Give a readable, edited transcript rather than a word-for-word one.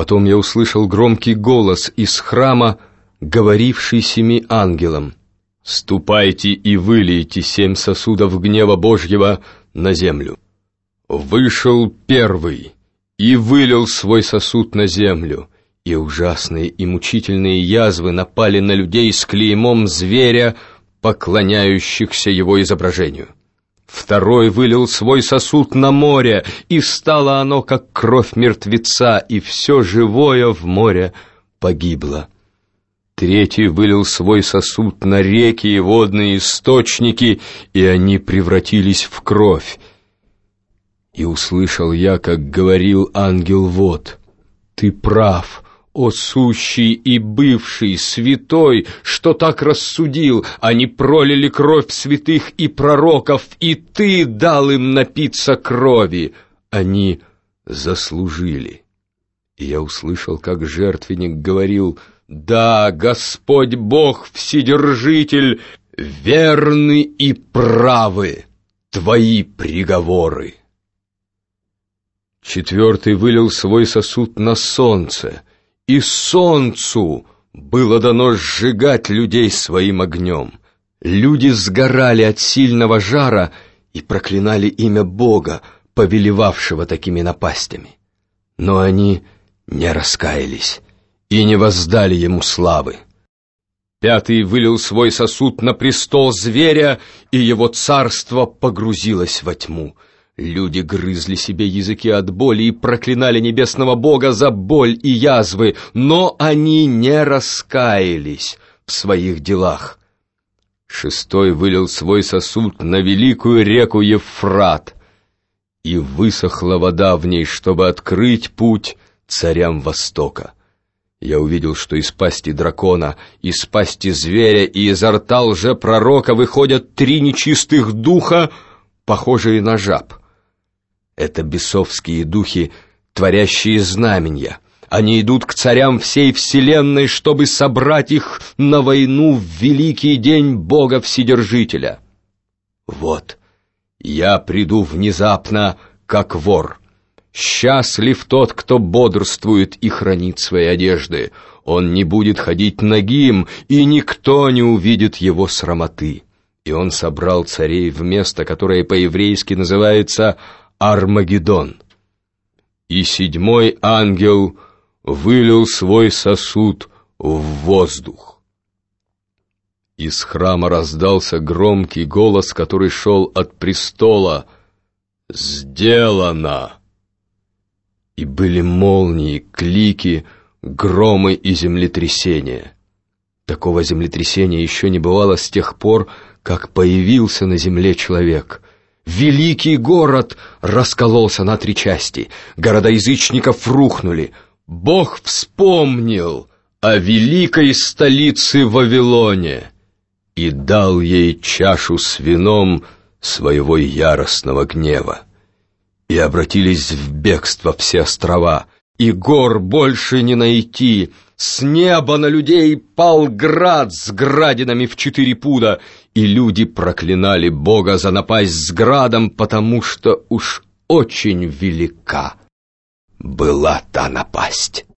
Потом я услышал громкий голос из храма, говоривший 7 ангелам: «Ступайте и вылейте 7 сосудов гнева Божьего на землю». Вышел первый и вылил свой сосуд на землю, и ужасные и мучительные язвы напали на людей с клеймом зверя, поклоняющихся его изображению. Второй вылил свой сосуд на море, и стало оно, как кровь мертвеца, и все живое в море погибло. Третий вылил свой сосуд на реки и водные источники, и они превратились в кровь. И услышал я, как говорил ангел вод: «Ты прав, о сущий и бывший, святой, что так рассудил. Они пролили кровь святых и пророков, и ты дал им напиться крови. Они заслужили». И я услышал, как жертвенник говорил: «Да, Господь Бог Вседержитель, верны и правы твои приговоры». Четвертый вылил свой сосуд на солнце, и солнцу было дано сжигать людей своим огнем. Люди сгорали от сильного жара и проклинали имя Бога, повелевавшего такими напастями. Но они не раскаялись и не воздали ему славы. Пятый вылил свой сосуд на престол зверя, и его царство погрузилось во тьму. Люди грызли себе языки от боли и проклинали небесного Бога за боль и язвы, но они не раскаялись в своих делах. Шестой вылил свой сосуд на великую реку Евфрат, и высохла вода в ней, чтобы открыть путь царям Востока. Я увидел, что из пасти дракона, из пасти зверя и изо рта лжепророка выходят 3 нечистых духа, похожие на жаб. Это бесовские духи, творящие знаменья. Они идут к царям всей вселенной, чтобы собрать их на войну в великий день Бога Вседержителя. Вот, я приду внезапно, как вор. Счастлив тот, кто бодрствует и хранит свои одежды. Он не будет ходить нагим, и никто не увидит его срамоты. И он собрал царей в место, которое по-еврейски называется Армагеддон. И 7-й ангел вылил свой сосуд в воздух. Из храма раздался громкий голос, который шел от престола: «Сделано!» И были молнии, клики, громы и землетрясения. Такого землетрясения еще не бывало с тех пор, как появился на земле человек. Великий город раскололся на 3 части, города язычников рухнули. Бог вспомнил о великой столице Вавилоне и дал ей чашу с вином своего яростного гнева. И обратились в бегство все острова, и гор больше не найти. С неба на людей пал град с градинами в 4 пуда, и люди проклинали Бога за напасть с градом, потому что уж очень велика была та напасть.